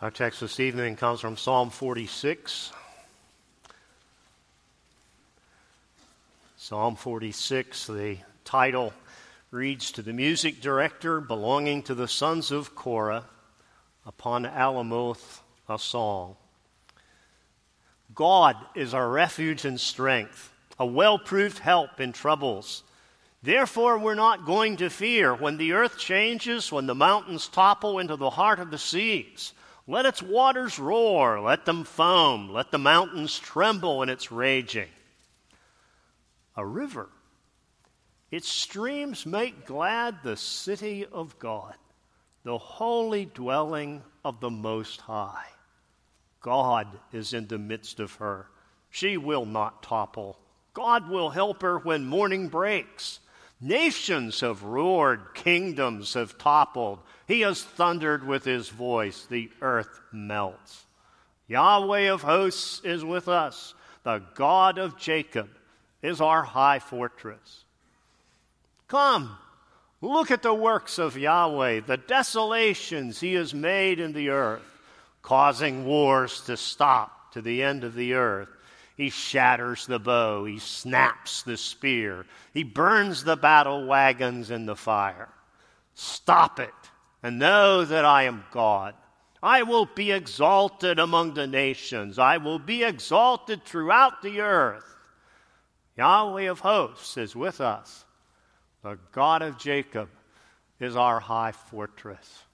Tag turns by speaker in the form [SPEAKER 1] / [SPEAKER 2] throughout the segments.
[SPEAKER 1] Our text this evening comes from Psalm 46. Psalm 46, the title reads, "To the music director belonging to the sons of Korah, upon Alamoth a song. God is our refuge and strength, a well-proved help in troubles. Therefore we're not going to fear when the earth changes, when the mountains topple into the heart of the seas. Let its waters roar, let them foam, let the mountains tremble in its raging. A river, its streams make glad the city of God, the holy dwelling of the Most High. God is in the midst of her. She will not topple. God will help her when morning breaks. Nations have roared, kingdoms have toppled. He has thundered with his voice, the earth melts. Yahweh of hosts is with us. The God of Jacob is our high fortress. Come, look at the works of Yahweh, the desolations he has made in the earth, causing wars to stop to the end of the earth. He shatters the bow, he snaps the spear, he burns the battle wagons in the fire. Stop it, and know that I am God. I will be exalted among the nations. I will be exalted throughout the earth. Yahweh of hosts is with us. The God of Jacob is our high fortress."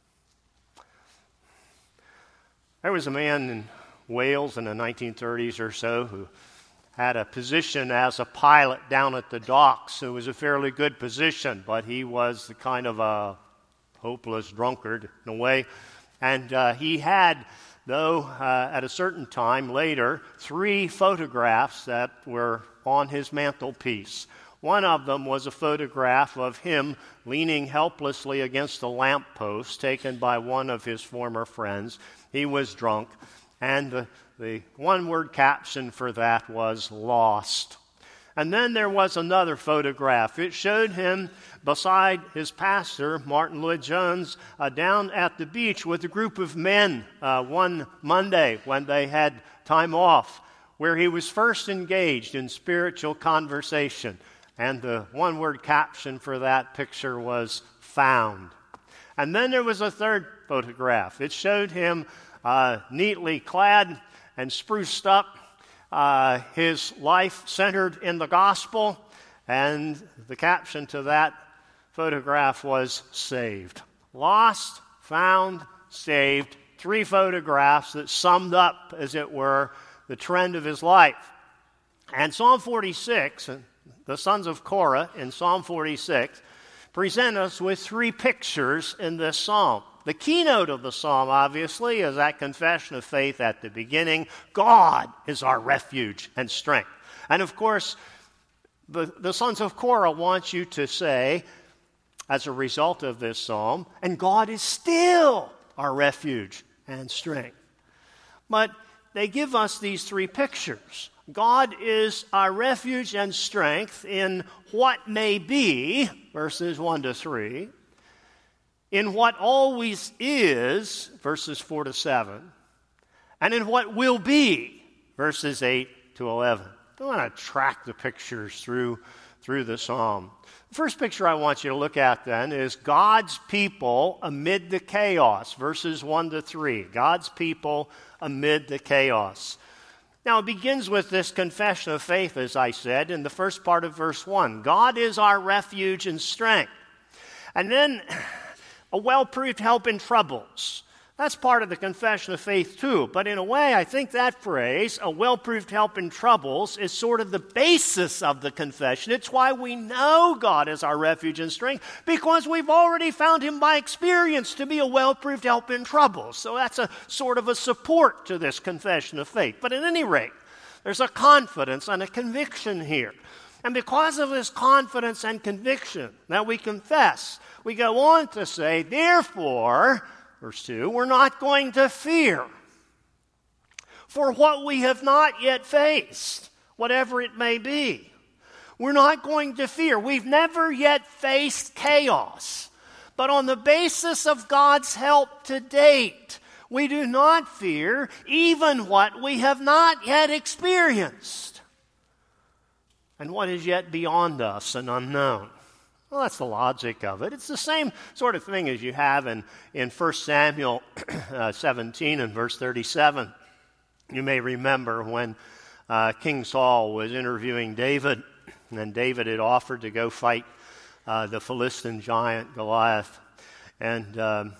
[SPEAKER 1] There was a man in Wales in the 1930s or so who had a position as a pilot down at the docks. It was a fairly good position, but he was the kind of a hopeless drunkard in a way. And he had, though, at a certain time later, 3 photographs that were on his mantelpiece. One of them was a photograph of him leaning helplessly against a lamppost taken by one of his former friends. He was drunk, and the one-word caption for that was "lost." And then there was another photograph. It showed him beside his pastor, Martin Lloyd-Jones, down at the beach with a group of men one Monday when they had time off, where he was first engaged in spiritual conversation. And the one-word caption for that picture was "found." And then there was a third photograph. It showed him neatly clad and spruced up, his life centered in the gospel, and the caption to that photograph was "saved." Lost, found, saved. 3 photographs that summed up, as it were, the trend of his life. And Psalm 46, the sons of Korah in Psalm 46, present us with 3 pictures in this psalm. The keynote of the psalm, obviously, is that confession of faith at the beginning. God is our refuge and strength. And of course, the sons of Korah want you to say, as a result of this psalm, and God is still our refuge and strength. But they give us these 3 pictures. God is our refuge and strength in what may be, verses 1 to 3. In what always is, verses 4 to 7, and in what will be, verses 8 to 11. I want to track the pictures through the psalm. The first picture I want you to look at then is God's people amid the chaos, verses 1 to 3. God's people amid the chaos. Now, it begins with this confession of faith, as I said, in the first part of verse 1. God is our refuge and strength. And then a well-proved help in troubles. That's part of the confession of faith too. But in a way, I think that phrase, a well-proved help in troubles, is sort of the basis of the confession. It's why we know God is our refuge and strength, because we've already found him by experience to be a well-proved help in troubles. So that's a sort of a support to this confession of faith. But at any rate, there's a confidence and a conviction here. And because of this confidence and conviction that we confess, we go on to say, therefore, verse 2, we're not going to fear for what we have not yet faced, whatever it may be. We're not going to fear. We've never yet faced chaos. But on the basis of God's help to date, We do not fear even what we have not yet experienced, and what is yet beyond us and unknown. Well, that's the logic of it. It's the same sort of thing as you have in 1 Samuel 17 and verse 37. You may remember when King Saul was interviewing David, and David had offered to go fight the Philistine giant Goliath. And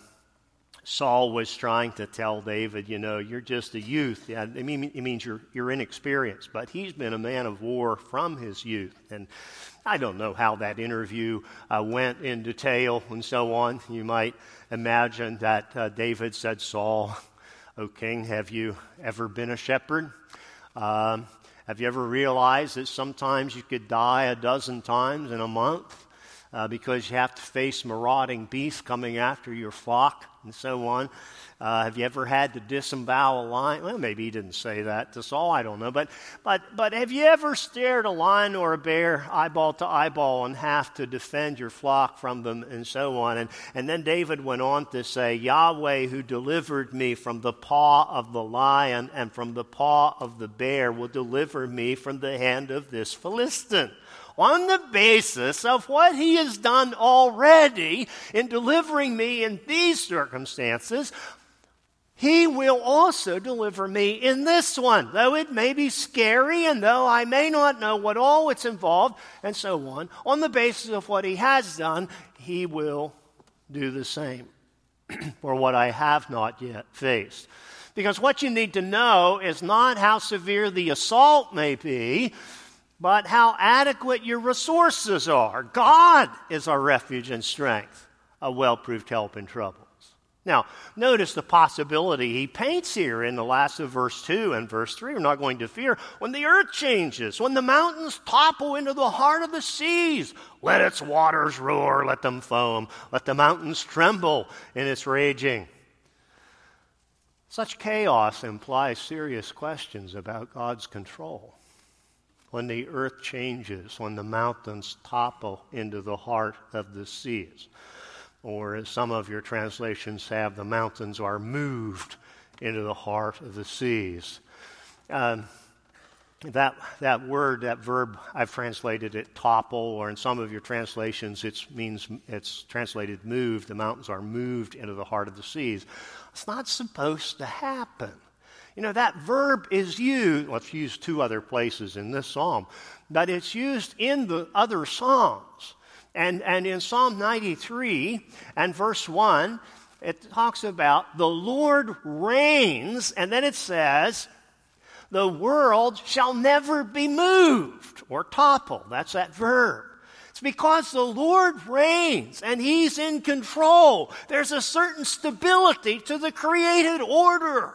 [SPEAKER 1] Saul was trying to tell David, you're just a youth. Yeah, it means you're inexperienced. But he's been a man of war from his youth. And I don't know how that interview went in detail and so on. You might imagine that David said, Saul, O king, have you ever been a shepherd? Have you ever realized that sometimes you could die a dozen times in a month because you have to face marauding beasts coming after your flock and so on? Have you ever had to disembowel a lion? Well, maybe he didn't say that to Saul, I don't know. But have you ever stared a lion or a bear eyeball to eyeball and have to defend your flock from them and so on? And then David went on to say, Yahweh who delivered me from the paw of the lion and from the paw of the bear will deliver me from the hand of this Philistine. On the basis of what he has done already in delivering me in these circumstances, he will also deliver me in this one, though it may be scary and though I may not know what all it's involved and so on the basis of what he has done, he will do the same for what I have not yet faced. Because what you need to know is not how severe the assault may be, but how adequate your resources are. God is our refuge and strength, a well-proved help in troubles. Now, notice the possibility he paints here in the last of verse 2 and verse 3. We're not going to fear when the earth changes, when the mountains topple into the heart of the seas. Let its waters roar, let them foam, let the mountains tremble in its raging. Such chaos implies serious questions about God's control. When the earth changes, when the mountains topple into the heart of the seas. Or as some of your translations have, the mountains are moved into the heart of the seas. That word, that verb, I've translated it topple, or in some of your translations it's translated moved. The mountains are moved into the heart of the seas. It's not supposed to happen. That verb is used, it's used two other places in this psalm, but it's used in the other psalms. And in Psalm 93 and verse 1, it talks about the Lord reigns, and then it says, the world shall never be moved or topple. That's that verb. It's because the Lord reigns and He's in control. There's a certain stability to the created order.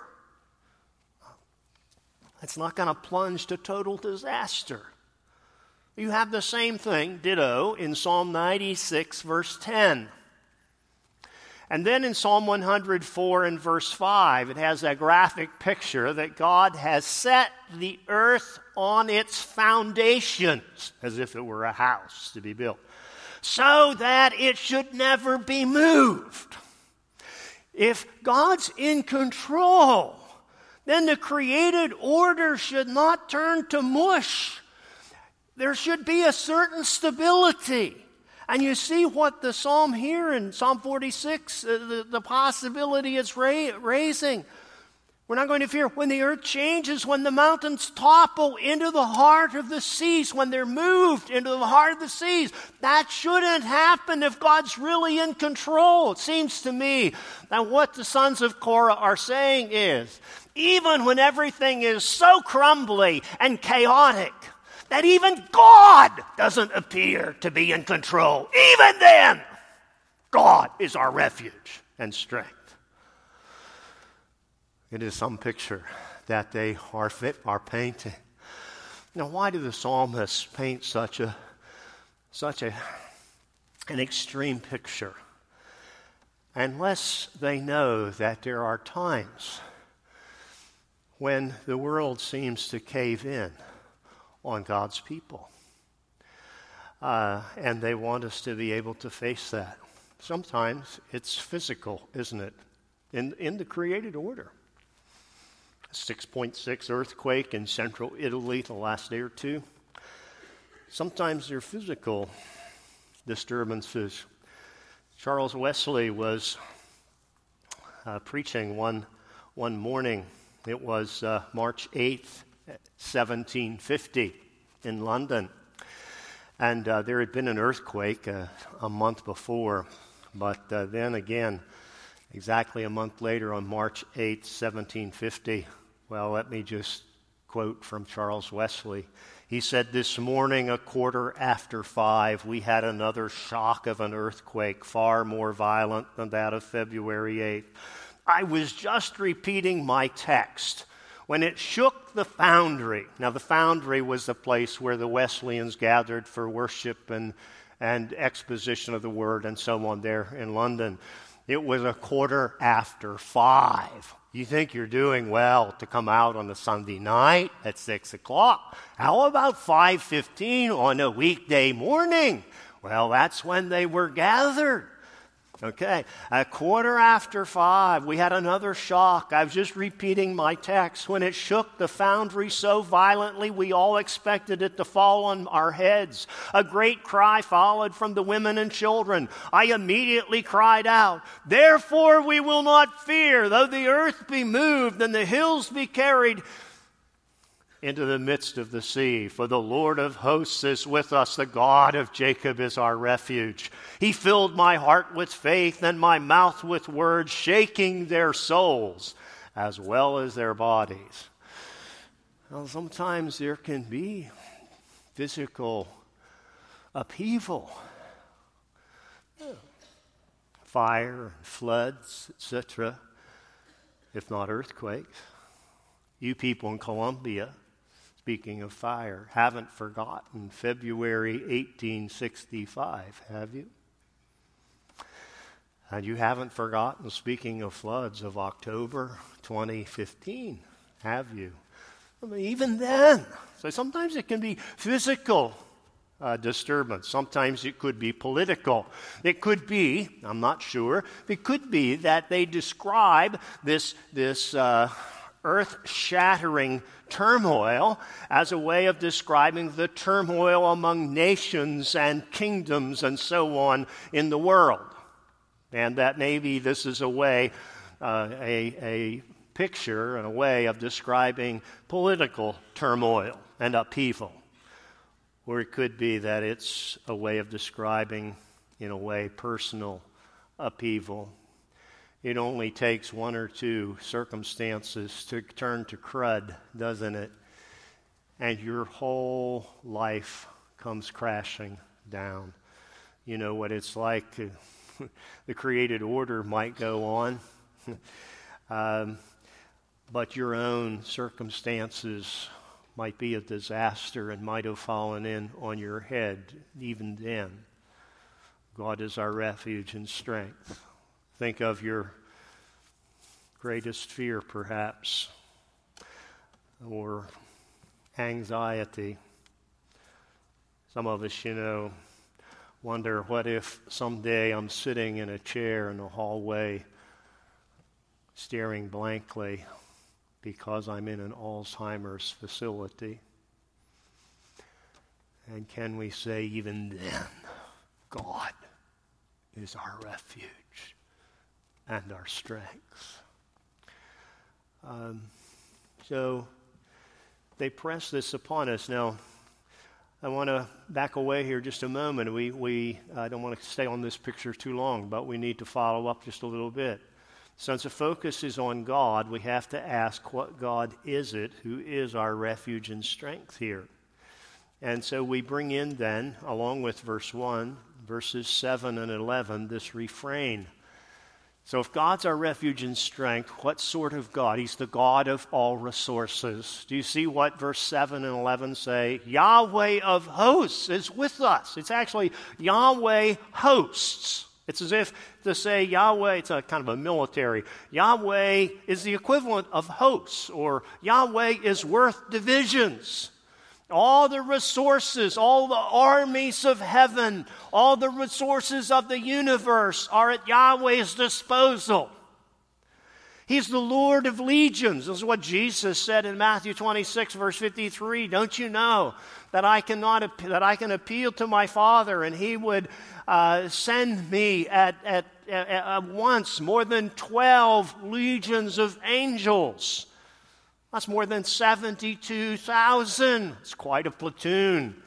[SPEAKER 1] It's not going to plunge to total disaster. You have the same thing, ditto, in Psalm 96, verse 10. And then in Psalm 104 and verse 5, it has a graphic picture that God has set the earth on its foundations, as if it were a house to be built, so that it should never be moved. If God's in control, then the created order should not turn to mush. There should be a certain stability. And you see what the psalm here in Psalm 46, the possibility it's raising. We're not going to fear when the earth changes, when the mountains topple into the heart of the seas, when they're moved into the heart of the seas. That shouldn't happen if God's really in control. It seems to me that what the sons of Korah are saying is, even when everything is so crumbly and chaotic, that even God doesn't appear to be in control. Even then, God is our refuge and strength. It is some picture that they are painting. Now, why do the psalmists paint such an extreme picture? Unless they know that there are times when the world seems to cave in on God's people. And they want us to be able to face that. Sometimes it's physical, isn't it? in the created order. 6.6 earthquake in central Italy the last day or two. Sometimes they're physical disturbances. Charles Wesley was preaching one morning. It was March 8th, 1750 in London. And there had been an earthquake a month before. But then again, exactly a month later on March 8th, 1750, well, let me just quote from Charles Wesley. He said, "This morning, 5:15, we had another shock of an earthquake, far more violent than that of February 8th. I was just repeating my text when it shook the foundry." Now, the foundry was the place where the Wesleyans gathered for worship and exposition of the word and so on there in London. It was 5:15. You think you're doing well to come out on a Sunday night at 6 o'clock. How about 5:15 on a weekday morning? Well, that's when they were gathered. Okay, 5:15, we had another shock. I was just repeating my text. When it shook the foundry so violently, we all expected it to fall on our heads. A great cry followed from the women and children. I immediately cried out, "Therefore we will not fear, though the earth be moved and the hills be carried into the midst of the sea. For the Lord of hosts is with us. The God of Jacob is our refuge. He filled my heart with faith and my mouth with words, shaking their souls as well as their bodies." Well, sometimes there can be physical upheaval. Fire, floods, etc., if not earthquakes. You people in Colombia, speaking of fire, haven't forgotten February 1865, have you? And you haven't forgotten, speaking of floods, of October 2015, have you? I mean, even then. So sometimes it can be physical disturbance. Sometimes it could be political. It could be, I'm not sure, it could be that they describe this earth-shattering turmoil as a way of describing the turmoil among nations and kingdoms and so on in the world. And that maybe this is a way, a picture and a way of describing political turmoil and upheaval. Or it could be that it's a way of describing, in a way, personal upheaval. It only takes one or two circumstances to turn to crud, doesn't it? And your whole life comes crashing down. You know what it's like. The created order might go on, but your own circumstances might be a disaster and might have fallen in on your head. Even then, God is our refuge and strength. Think of your greatest fear, perhaps, or anxiety. Some of us, wonder, what if someday I'm sitting in a chair in a hallway staring blankly because I'm in an Alzheimer's facility? And can we say, even then, God is our refuge and our strength? So they press this upon us. Now, I want to back away here just a moment. I don't want to stay on this picture too long, but we need to follow up just a little bit. Since the focus is on God, we have to ask, what God is it who is our refuge and strength here? And so we bring in then, along with verse 1, verses 7 and 11, this refrain. So if God's our refuge and strength, what sort of God? He's the God of all resources. Do you see what verse 7 and 11 say? Yahweh of hosts is with us. It's actually Yahweh hosts. It's as if to say Yahweh, it's a kind of a military. Yahweh is the equivalent of hosts, or Yahweh is worth divisions. All the resources, all the armies of heaven, all the resources of the universe are at Yahweh's disposal. He's the Lord of legions. This is what Jesus said in Matthew 26, verse 53. Don't you know that I can appeal to my Father, and He would send me at once more than 12 legions of angels? That's more than 72,000. It's quite a platoon.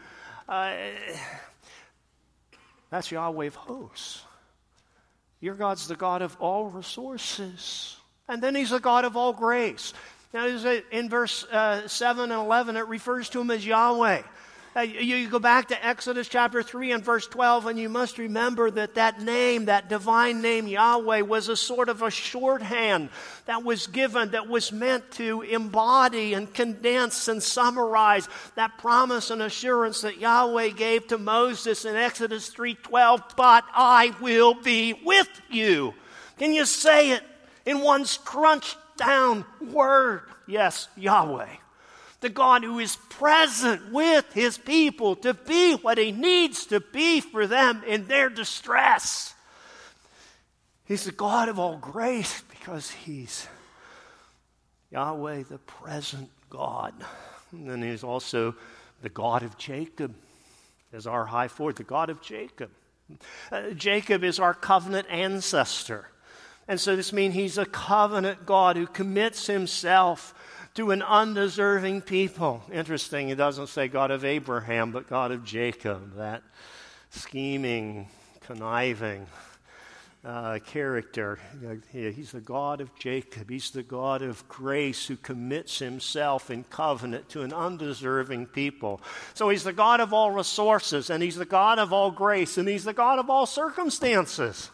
[SPEAKER 1] That's Yahweh of hosts. Your God's the God of all resources. And then He's the God of all grace. Now, in verse 7 and 11, it refers to Him as Yahweh. You go back to Exodus chapter 3 and verse 12, and you must remember that name, that divine name Yahweh, was a sort of a shorthand that was given, that was meant to embody and condense and summarize that promise and assurance that Yahweh gave to Moses in Exodus 3:12, but I will be with you. Can you say it in one crunched down word? Yes, Yahweh. The God who is present with His people to be what He needs to be for them in their distress. He's the God of all grace because He's Yahweh, the present God. And then He's also the God of Jacob as our high forward, the God of Jacob. Jacob is our covenant ancestor. And so this means He's a covenant God who commits Himself to an undeserving people. Interesting, it doesn't say God of Abraham, but God of Jacob, that scheming, conniving character. He's the God of Jacob. He's the God of grace who commits Himself in covenant to an undeserving people. So He's the God of all resources, and He's the God of all grace, and He's the God of all circumstances.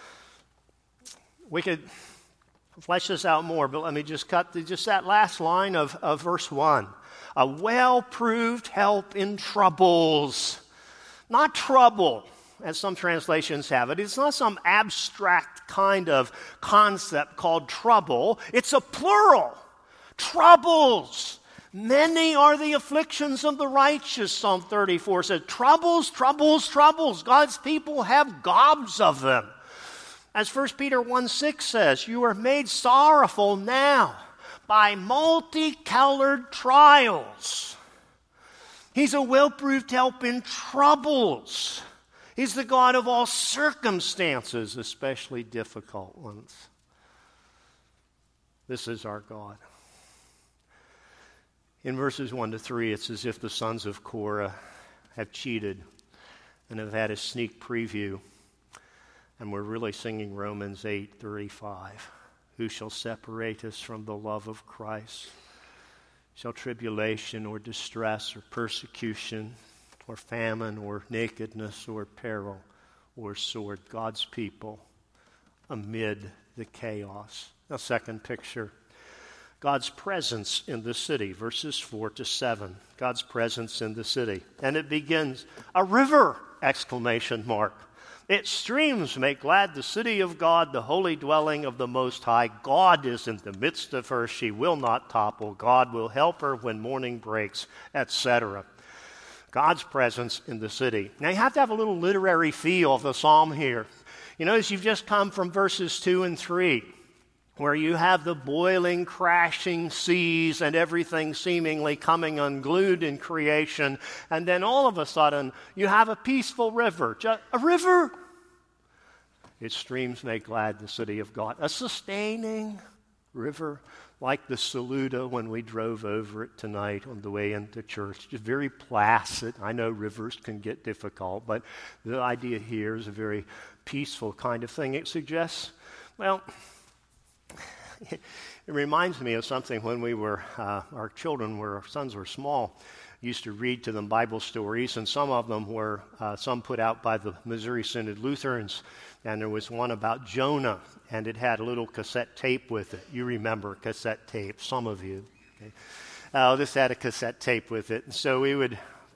[SPEAKER 1] We could flesh this out more, but let me just cut just that last line of verse 1. A well-proved help in troubles. Not trouble, as some translations have it. It's not some abstract kind of concept called trouble. It's a plural. Troubles. Many are the afflictions of the righteous, Psalm 34 says. Troubles, troubles, troubles. God's people have gobs of them. As 1 Peter 1:6 says, you are made sorrowful now by multicolored trials. He's a well-proved help in troubles. He's the God of all circumstances, especially difficult ones. This is our God. In verses 1 to 3, it's as if the sons of Korah have cheated and have had a sneak preview. And we're really singing Romans 8:35. Who shall separate us from the love of Christ? Shall tribulation or distress or persecution or famine or nakedness or peril or sword? God's people amid the chaos. Now, second picture. God's presence in the city, verses 4 to 7. God's presence in the city. And it begins, a river! Exclamation mark. Its streams make glad the city of God, the holy dwelling of the Most High. God is in the midst of her. She will not topple. God will help her when morning breaks, etc. God's presence in the city. Now, you have to have a little literary feel of the psalm here. You notice you've just come from verses 2 and 3, where you have the boiling, crashing seas and everything seemingly coming unglued in creation. And then all of a sudden, you have a peaceful river. A river? Its streams make glad the city of God. A sustaining river, like the Saluda when we drove over it tonight on the way into church. Just very placid. I know rivers can get difficult, but the idea here is a very peaceful kind of thing. It suggests, well, it reminds me of something when we were, our sons were small, used to read to them Bible stories, and some of them were, some put out by the Missouri Synod Lutherans, and there was one about Jonah, and it had a little cassette tape with it. You remember cassette tape, some of you. Okay? This had a cassette tape with it, and so we would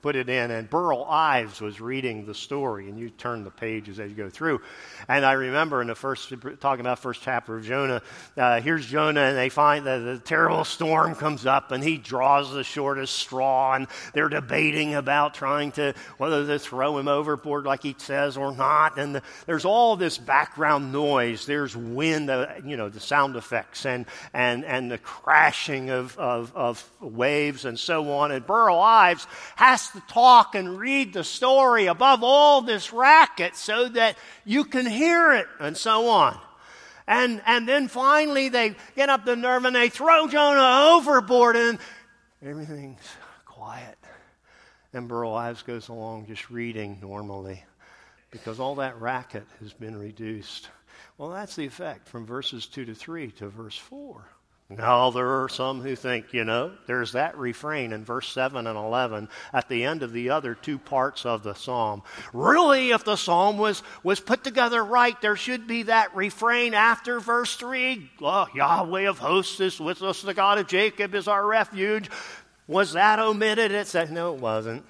[SPEAKER 1] put it in, and Burl Ives was reading the story, and you turn the pages as you go through. And I remember talking about first chapter of Jonah, here's Jonah, and they find that the terrible storm comes up, and he draws the shortest straw, and they're debating about whether to throw him overboard like he says or not. And there's all this background noise. There's wind, the sound effects, and the crashing of waves and so on. And Burl Ives has to talk and read the story above all this racket so that you can hear it and so on. And then finally they get up the nerve and they throw Jonah overboard and everything's quiet. And Burl Ives goes along just reading normally because all that racket has been reduced. Well, that's the effect from verses 2 to 3 to verse 4. Now, there are some who think, there's that refrain in verse 7 and 11 at the end of the other two parts of the psalm. Really, if the psalm was put together right, there should be that refrain after verse 3. Oh, Yahweh of hosts is with us, the God of Jacob is our refuge. Was that omitted? It said, no, it wasn't.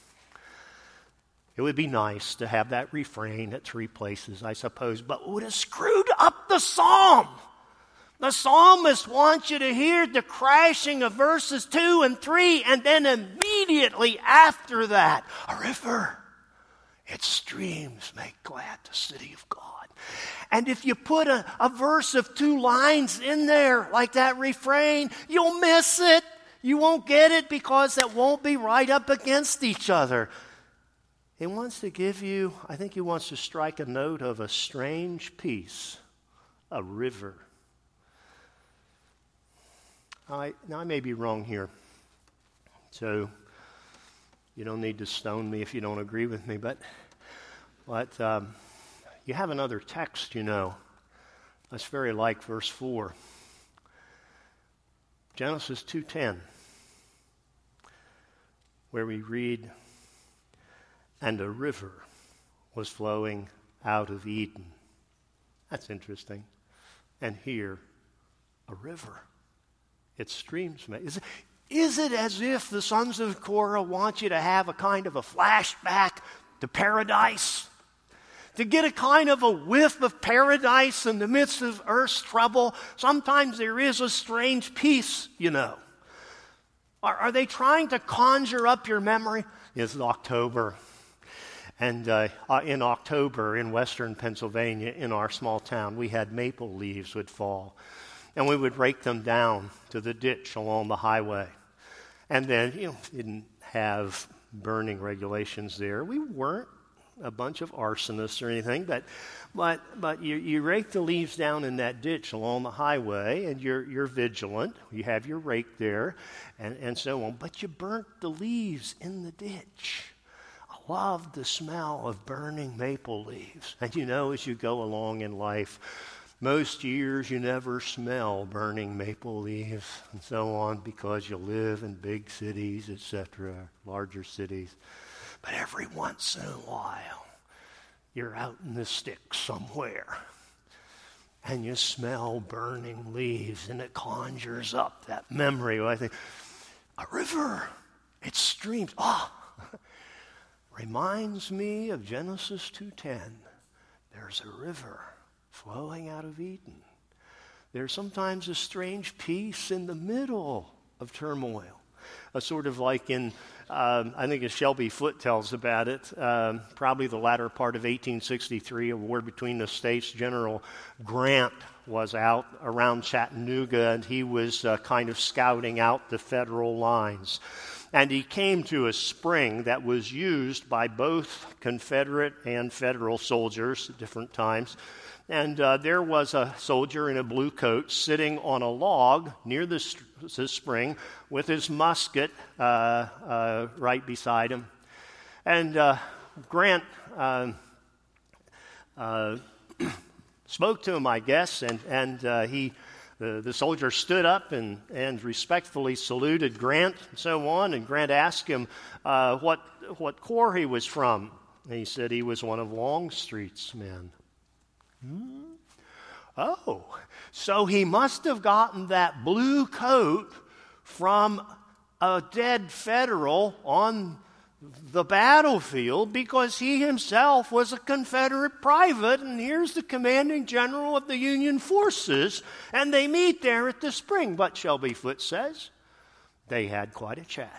[SPEAKER 1] It would be nice to have that refrain at three places, I suppose, but it would have screwed up the psalm. The psalmist wants you to hear the crashing of verses 2 and 3, and then immediately after that, a river. Its streams make glad the city of God. And if you put a verse of 2 lines in there, like that refrain, you'll miss it. You won't get it because it won't be right up against each other. He wants to give you, I think he wants to strike a note of a strange peace, a river. I may be wrong here, so you don't need to stone me if you don't agree with me, but you have another text, that's very like verse 4. Genesis 2:10, where we read, and a river was flowing out of Eden. That's interesting. And here, a river. Its streams make. Is it as if the sons of Korah want you to have a kind of a flashback to paradise? To get a kind of a whiff of paradise in the midst of earth's trouble? Sometimes there is a strange peace, Are they trying to conjure up your memory? It's October. And in October in western Pennsylvania, in our small town, we had maple leaves would fall. And we would rake them down to the ditch along the highway. And then, didn't have burning regulations there. We weren't a bunch of arsonists or anything, but you rake the leaves down in that ditch along the highway, and you're vigilant. You have your rake there, and so on. But you burnt the leaves in the ditch. I loved the smell of burning maple leaves. And as you go along in life, most years you never smell burning maple leaves and so on because you live in big cities, etc., larger cities. But every once in a while, you're out in the sticks somewhere and you smell burning leaves and it conjures up that memory. I think, a river, its streams, reminds me of Genesis 2:10. There's a river flowing out of Eden. There's sometimes a strange peace in the middle of turmoil. Sort of like in, I think as Shelby Foote tells about it, probably the latter part of 1863, a war between the states. General Grant was out around Chattanooga, and he was kind of scouting out the federal lines. And he came to a spring that was used by both Confederate and Federal soldiers at different times. And there was a soldier in a blue coat sitting on a log near the spring with his musket right beside him. And Grant spoke to him, I guess, and the soldier stood up and respectfully saluted Grant and so on. And Grant asked him what corps he was from. And he said he was one of Longstreet's men. Oh, so he must have gotten that blue coat from a dead Federal on the battlefield because he himself was a Confederate private, and here's the commanding general of the Union forces, and they meet there at the spring. But Shelby Foote says they had quite a chat.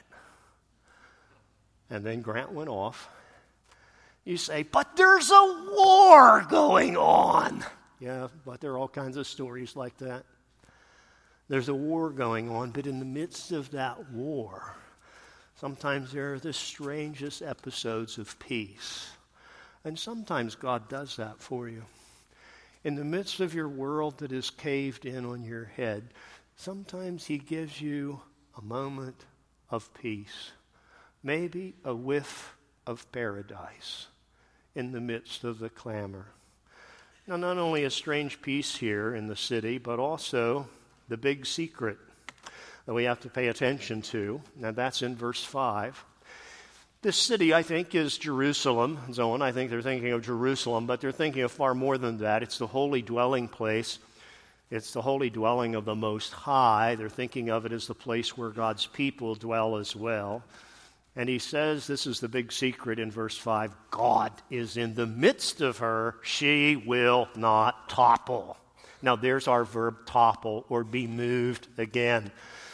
[SPEAKER 1] And then Grant went off. You say, but there's a war going on. Yeah, but there are all kinds of stories like that. There's a war going on, but in the midst of that war, sometimes there are the strangest episodes of peace. And sometimes God does that for you. In the midst of your world that is caved in on your head, sometimes he gives you a moment of peace. Maybe a whiff of paradise in the midst of the clamor. Now, not only a strange peace here in the city, but also the big secret that we have to pay attention to. Now, that's in verse 5. This city, I think, is Jerusalem. Zone, I think they're thinking of Jerusalem, but they're thinking of far more than that. It's the holy dwelling place. It's the holy dwelling of the Most High. They're thinking of it as the place where God's people dwell as well. And he says, this is the big secret in verse 5, God is in the midst of her. She will not topple. Now there's our verb topple, or be moved again.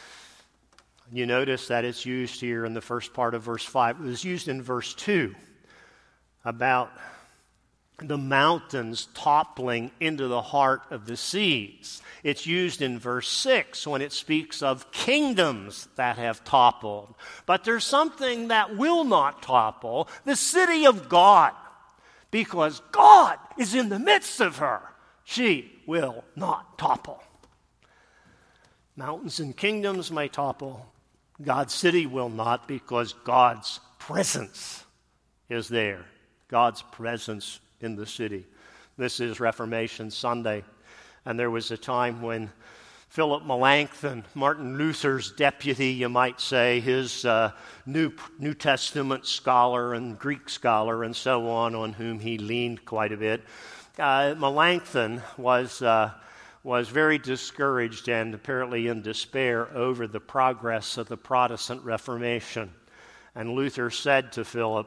[SPEAKER 1] You notice that it's used here in the first part of verse 5. It was used in verse 2 about the mountains toppling into the heart of the seas. It's used in verse 6 when it speaks of kingdoms that have toppled. But there's something that will not topple, the city of God, because God is in the midst of her. She will not topple. Mountains and kingdoms may topple. God's city will not, because God's presence is there. God's presence in the city. This is Reformation Sunday. And there was a time when Philip Melanchthon, Martin Luther's deputy, you might say, his New Testament scholar and Greek scholar and so on whom he leaned quite a bit, Melanchthon was very discouraged and apparently in despair over the progress of the Protestant Reformation. And Luther said to Philip,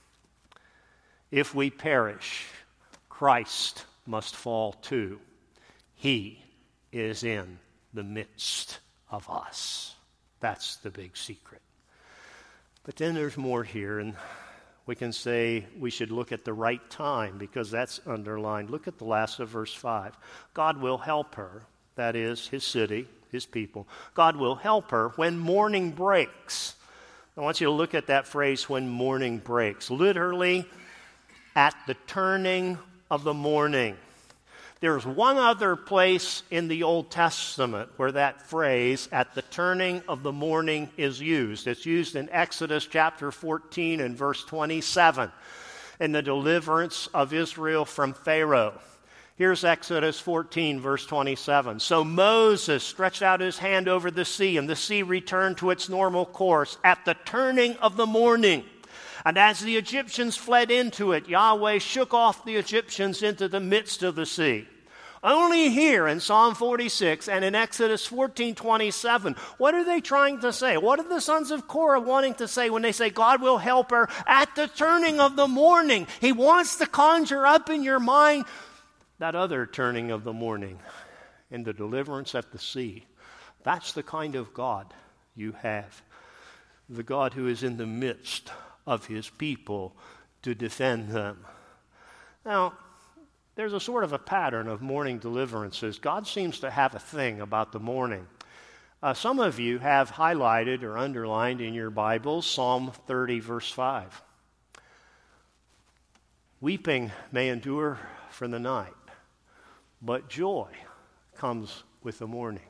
[SPEAKER 1] if we perish, Christ must fall too. He is in the midst of us. That's the big secret. But then there's more here, and we can say we should look at the right time, because that's underlined. Look at the last of verse 5. God will help her, that is, his city, his people. God will help her when morning breaks. I want you to look at that phrase, when morning breaks. Literally, at the turning of the morning. There's one other place in the Old Testament where that phrase, at the turning of the morning, is used. It's used in Exodus chapter 14 and verse 27, in the deliverance of Israel from Pharaoh. Here's Exodus 14, verse 27. So Moses stretched out his hand over the sea, and the sea returned to its normal course at the turning of the morning. And as the Egyptians fled into it, Yahweh shook off the Egyptians into the midst of the sea. Only here in Psalm 46 and in Exodus 14:27, what are they trying to say? What are the sons of Korah wanting to say when they say God will help her at the turning of the morning? He wants to conjure up in your mind that other turning of the morning in the deliverance at the sea. That's the kind of God you have. The God who is in the midst of his people to defend them. Now, there's a sort of a pattern of morning deliverances. God seems to have a thing about the morning. Some of you have highlighted or underlined in your Bibles Psalm 30, verse 5. Weeping may endure for the night, but joy comes with the morning.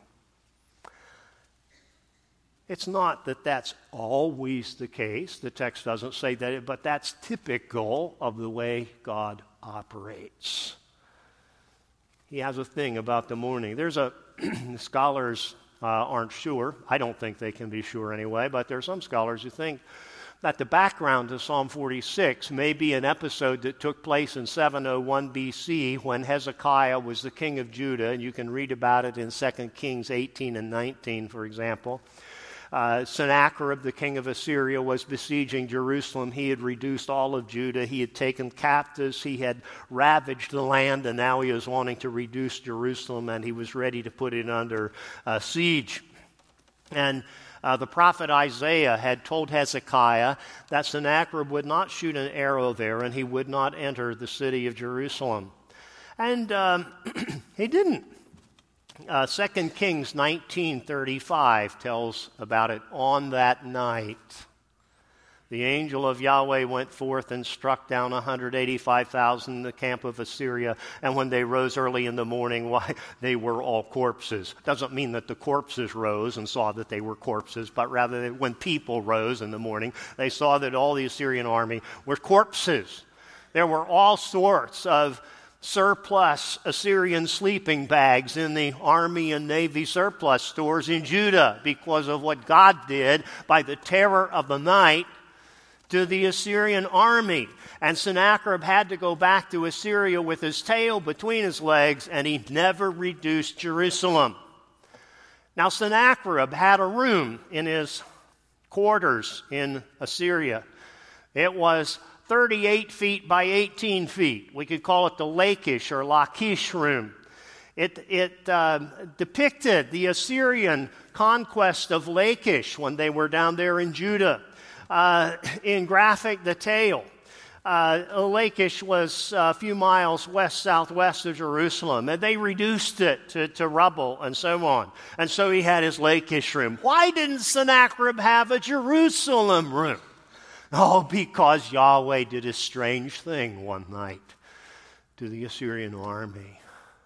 [SPEAKER 1] It's not that that's always the case. The text doesn't say that, but that's typical of the way God operates. He has a thing about the morning. Scholars aren't sure. I don't think they can be sure anyway, but there are some scholars who think that the background to Psalm 46 may be an episode that took place in 701 BC when Hezekiah was the king of Judah, and you can read about it in 2 Kings 18 and 19, for example. Sennacherib, the king of Assyria, was besieging Jerusalem. He had reduced all of Judah. He had taken captives. He had ravaged the land, and now he was wanting to reduce Jerusalem, and he was ready to put it under siege. And the prophet Isaiah had told Hezekiah that Sennacherib would not shoot an arrow there, and he would not enter the city of Jerusalem. And he didn't. 2 Kings 19:35 tells about it. On that night, the angel of Yahweh went forth and struck down 185,000 in the camp of Assyria. And when they rose early in the morning, why, they were all corpses. Doesn't mean that the corpses rose and saw that they were corpses, but rather that when people rose in the morning, they saw that all the Assyrian army were corpses. There were all sorts of surplus Assyrian sleeping bags in the army and navy surplus stores in Judah because of what God did by the terror of the night to the Assyrian army. And Sennacherib had to go back to Assyria with his tail between his legs, and he never reduced Jerusalem. Now, Sennacherib had a room in his quarters in Assyria. It was 38 feet by 18 feet. We could call it the Lachish or Lachish room. It depicted the Assyrian conquest of Lachish when they were down there in Judah. In graphic detail, Lachish was a few miles west-southwest of Jerusalem, and they reduced it to rubble and so on. And so he had his Lachish room. Why didn't Sennacherib have a Jerusalem room? Oh, because Yahweh did a strange thing one night to the Assyrian army.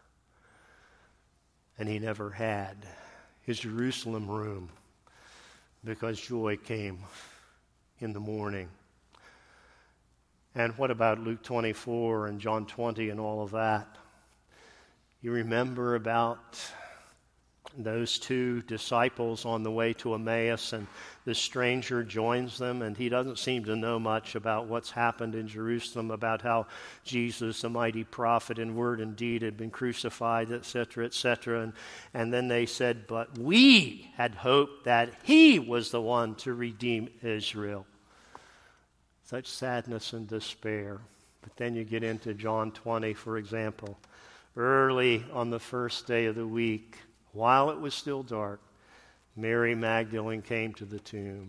[SPEAKER 1] And he never had his Jerusalem room because joy came in the morning. And what about Luke 24 and John 20 and all of that? You remember about those two disciples on the way to Emmaus, and the stranger joins them, and he doesn't seem to know much about what's happened in Jerusalem, about how Jesus, the mighty prophet in word and deed, had been crucified, etc., etc. And then they said, but we had hoped that he was the one to redeem Israel. Such sadness and despair. But then you get into John 20, for example. Early on the first day of the week, while it was still dark, Mary Magdalene came to the tomb.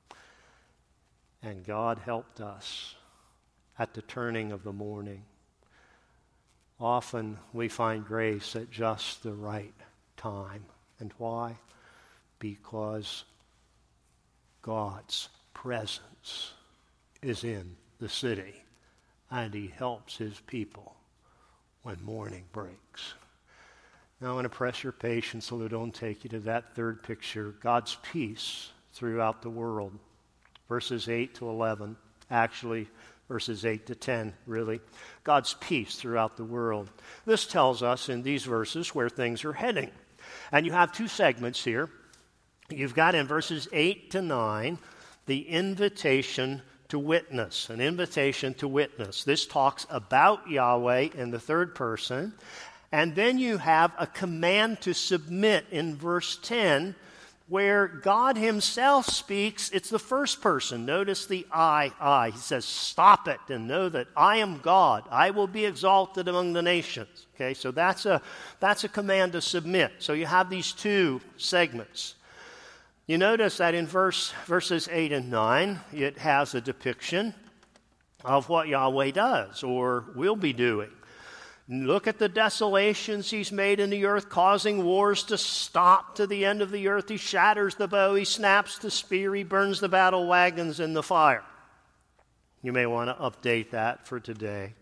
[SPEAKER 1] And God helped us at the turning of the morning. Often we find grace at just the right time. And why? Because God's presence is in the city, and he helps his people when morning breaks. Now, I want to press your patience so that I don't take you to that third picture, God's peace throughout the world. Verses 8 to 11, actually verses 8 to 10, really. God's peace throughout the world. This tells us in these verses where things are heading. And you have two segments here. You've got in verses 8 to 9, the invitation to witness, an invitation to witness. This talks about Yahweh in the third person. And then you have a command to submit in verse 10, where God himself speaks. It's the first person. Notice the I. He says, stop it and know that I am God. I will be exalted among the nations. Okay, so that's a command to submit. So you have these two segments. You notice that in verses 8 and 9, it has a depiction of what Yahweh does or will be doing. Look at the desolations he's made in the earth, causing wars to stop to the end of the earth. He shatters the bow, he snaps the spear, he burns the battle wagons in the fire. You may want to update that for today.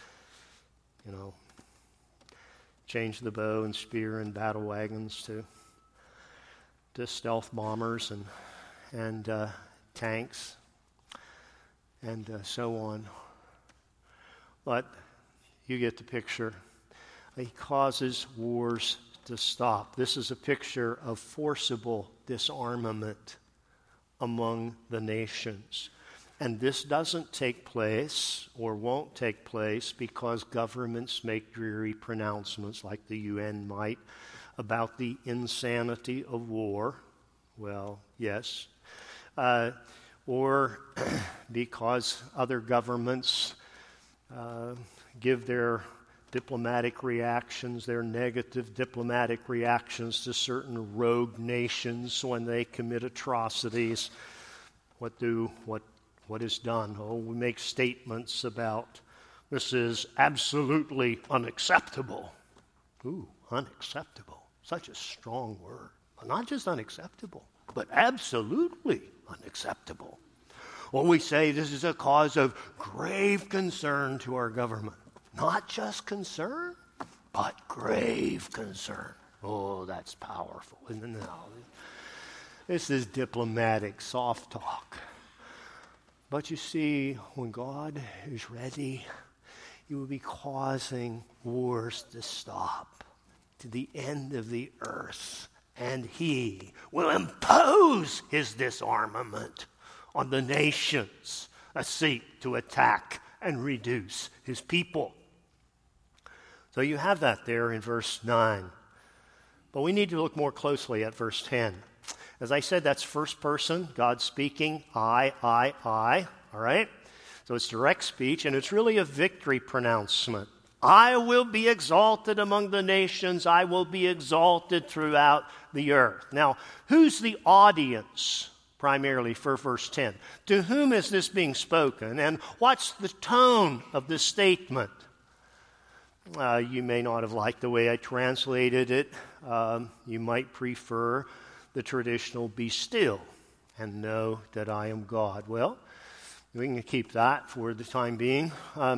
[SPEAKER 1] Change the bow and spear and battle wagons to stealth bombers and tanks and so on. But you get the picture. He causes wars to stop. This is a picture of forcible disarmament among the nations. And this doesn't take place or won't take place because governments make dreary pronouncements like the UN might about the insanity of war, Well, yes. Or because other governments give their diplomatic reactions, their negative diplomatic reactions to certain rogue nations when they commit atrocities. What is done? Oh, we make statements about this is absolutely unacceptable. Ooh, unacceptable. Such a strong word. Not just unacceptable, but absolutely unacceptable. Or we say this is a cause of grave concern to our government. Not just concern, but grave concern. Oh, that's powerful, isn't it? No, this is diplomatic soft talk. But you see, when God is ready, He will be causing wars to stop to the end of the earth. And He will impose His disarmament on the nations that seek to attack and reduce His people. So you have that there in verse 9. But we need to look more closely at verse 10. As I said, that's first person, God speaking, I, all right? So it's direct speech, and it's really a victory pronouncement. I will be exalted among the nations. I will be exalted throughout the earth. Now, who's the audience primarily for verse 10? To whom is this being spoken, and what's the tone of the statement? You may not have liked the way I translated it. You might prefer the traditional be still and know that I am God. Well, we can keep that for the time being.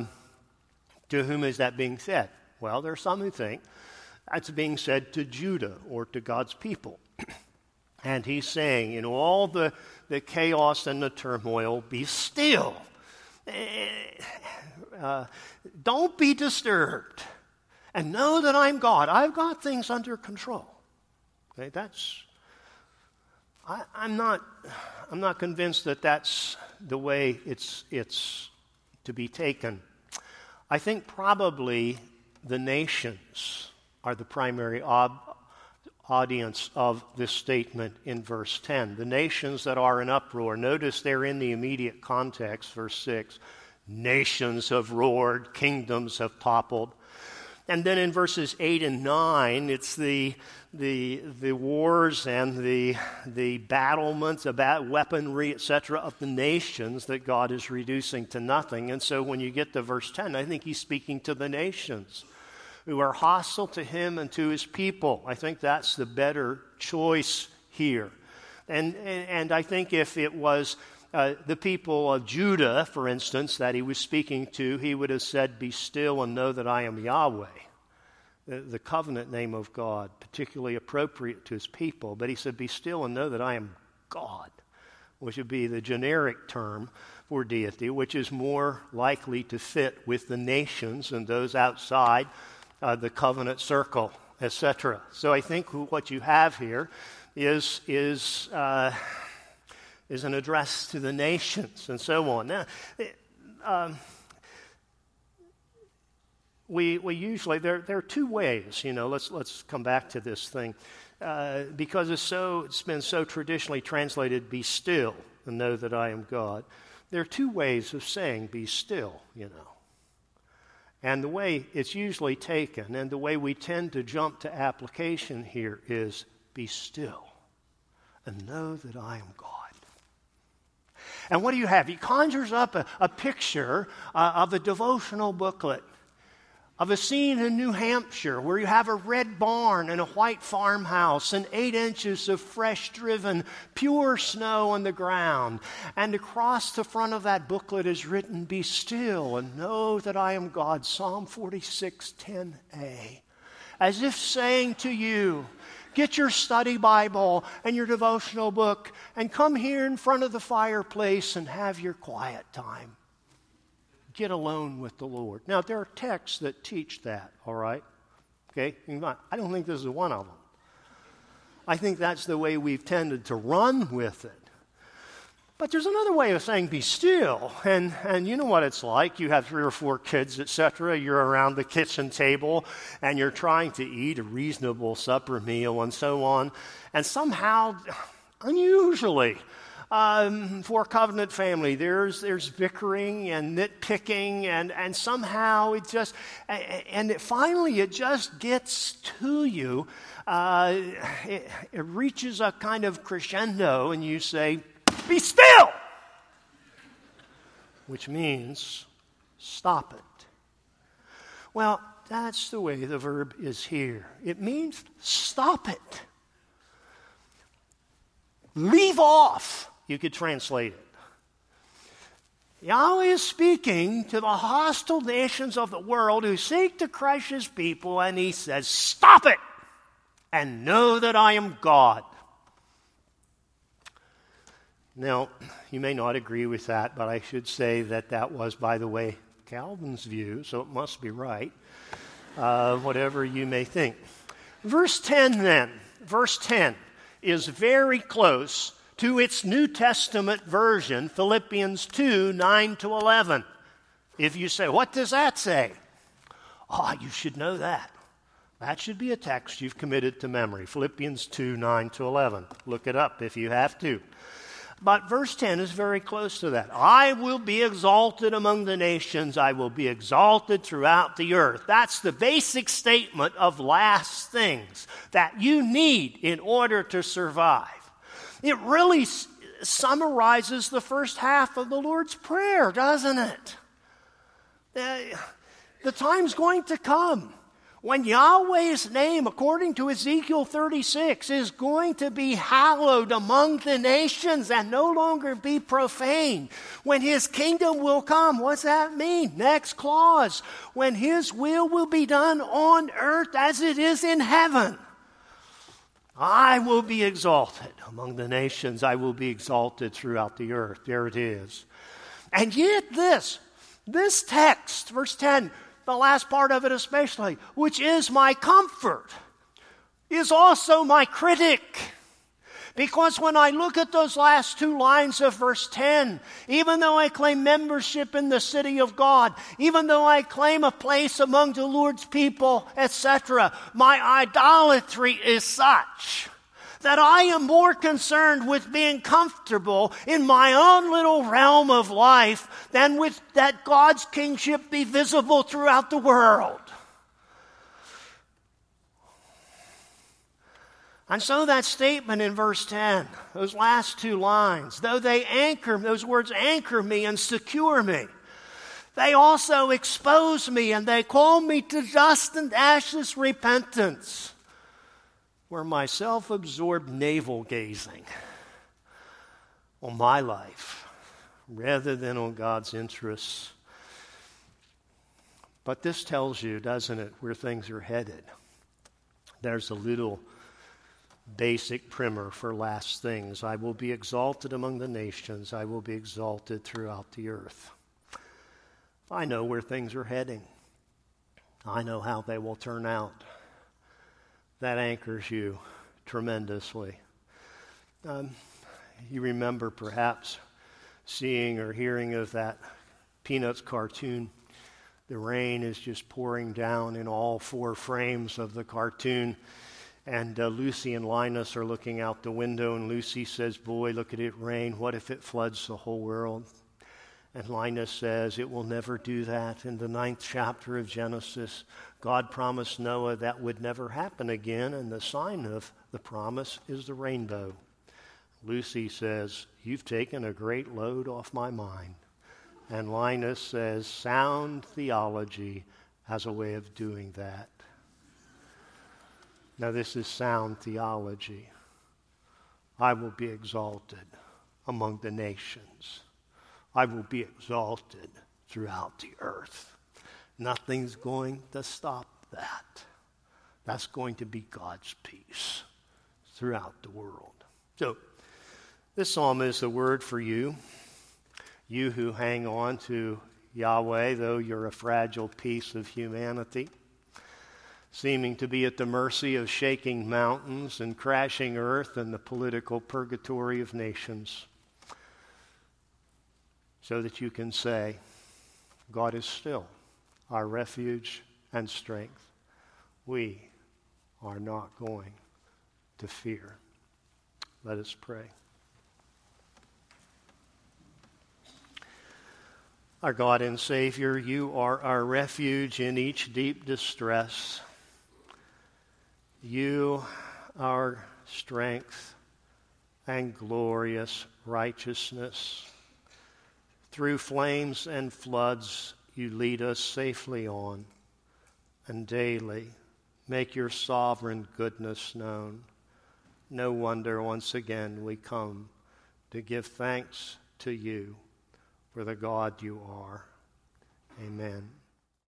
[SPEAKER 1] To whom is that being said? Well, there are some who think that's being said to Judah or to God's people. And He's saying, in all the chaos and the turmoil, be still. Don't be disturbed. And know that I'm God. I've got things under control. Okay, I'm not convinced that that's the way it's to be taken. I think probably the nations are the primary audience of this statement in verse 10. The nations that are in uproar. Notice they're in the immediate context, verse 6. Nations have roared, kingdoms have toppled. And then in verses 8 and 9, it's the wars and the battlements, about weaponry, etc., of the nations that God is reducing to nothing. And so when you get to verse 10, I think He's speaking to the nations who are hostile to Him and to His people. I think that's the better choice here. And I think if it was the people of Judah, for instance, that He was speaking to, He would have said, be still and know that I am Yahweh. The covenant name of God, particularly appropriate to His people. But He said, be still and know that I am God, which would be the generic term for deity, which is more likely to fit with the nations and those outside the covenant circle, etc. So I think what you have here is an address to the nations and so on. Now, we usually there are two ways. Let's come back to this thing because it's been so traditionally translated. Be still and know that I am God. There are two ways of saying be still. And the way it's usually taken, and the way we tend to jump to application here is be still and know that I am God. And what do you have? He conjures up a picture of a devotional booklet, of a scene in New Hampshire where you have a red barn and a white farmhouse and 8 inches of fresh-driven, pure snow on the ground. And across the front of that booklet is written, be still and know that I am God, Psalm 46:10a. As if saying to you, get your study Bible and your devotional book and come here in front of the fireplace and have your quiet time. Get alone with the Lord. Now, there are texts that teach that, all right? Okay? I don't think this is one of them. I think that's the way we've tended to run with it. But there's another way of saying be still. And you know what it's like. You have 3 or 4 kids, etc. You're around the kitchen table and you're trying to eat a reasonable supper meal and so on. And somehow unusually. For a covenant family, there's bickering and nitpicking, and somehow finally it just gets to you. It reaches a kind of crescendo, and you say, "Be still," which means stop it. Well, that's the way the verb is here. It means stop it. Leave off, you could translate it. Yahweh is speaking to the hostile nations of the world who seek to crush his people, and he says, "Stop it, and know that I am God." Now, you may not agree with that, but I should say that was, by the way, Calvin's view, so it must be right, whatever you may think. Verse 10 is very close to its New Testament version, Philippians 2, 9-11. If you say, "What does that say?" You should know that. That should be a text you've committed to memory. Philippians 2, 9-11. Look it up if you have to. But verse 10 is very close to that. "I will be exalted among the nations. I will be exalted throughout the earth." That's the basic statement of last things that you need in order to survive. It really summarizes the first half of the Lord's Prayer, doesn't it? The time's going to come when Yahweh's name, according to Ezekiel 36, is going to be hallowed among the nations and no longer be profane. When his kingdom will come, what's that mean? Next clause, when his will be done on earth as it is in heaven. I will be exalted among the nations. I will be exalted throughout the earth. There it is. And yet this text, verse 10, the last part of it especially, which is my comfort, is also my critic. Because when I look at those last two lines of verse 10, even though I claim membership in the city of God, even though I claim a place among the Lord's people, etc., my idolatry is such that I am more concerned with being comfortable in my own little realm of life than with that God's kingship be visible throughout the world. And so that statement in verse 10, those last two lines, though those words anchor me and secure me, they also expose me and they call me to dust and ashes repentance, where my self-absorbed navel-gazing on my life rather than on God's interests. But this tells you, doesn't it, where things are headed. There's a little basic primer for last things. I will be exalted among the nations. I will be exalted throughout the earth. I know where things are heading. I know how they will turn out. That anchors you tremendously. You remember perhaps seeing or hearing of that Peanuts cartoon. The rain is just pouring down in all four frames of the cartoon. And Lucy and Linus are looking out the window, and Lucy says, "Boy, look at it rain. What if it floods the whole world?" And Linus says, "It will never do that." In the 9th chapter of Genesis, God promised Noah that would never happen again, and the sign of the promise is the rainbow. Lucy says, "You've taken a great load off my mind." And Linus says, "Sound theology has a way of doing that." Now, this is sound theology. I will be exalted among the nations. I will be exalted throughout the earth. Nothing's going to stop that. That's going to be God's peace throughout the world. So, this psalm is a word for you. You who hang on to Yahweh, though you're a fragile piece of humanity, seeming to be at the mercy of shaking mountains and crashing earth and the political purgatory of nations, so that you can say, God is still our refuge and strength. We are not going to fear. Let us pray. Our God and Savior, you are our refuge in each deep distress. You, our strength and glorious righteousness. Through flames and floods, you lead us safely on, and daily make your sovereign goodness known. No wonder once again we come to give thanks to you for the God you are. Amen.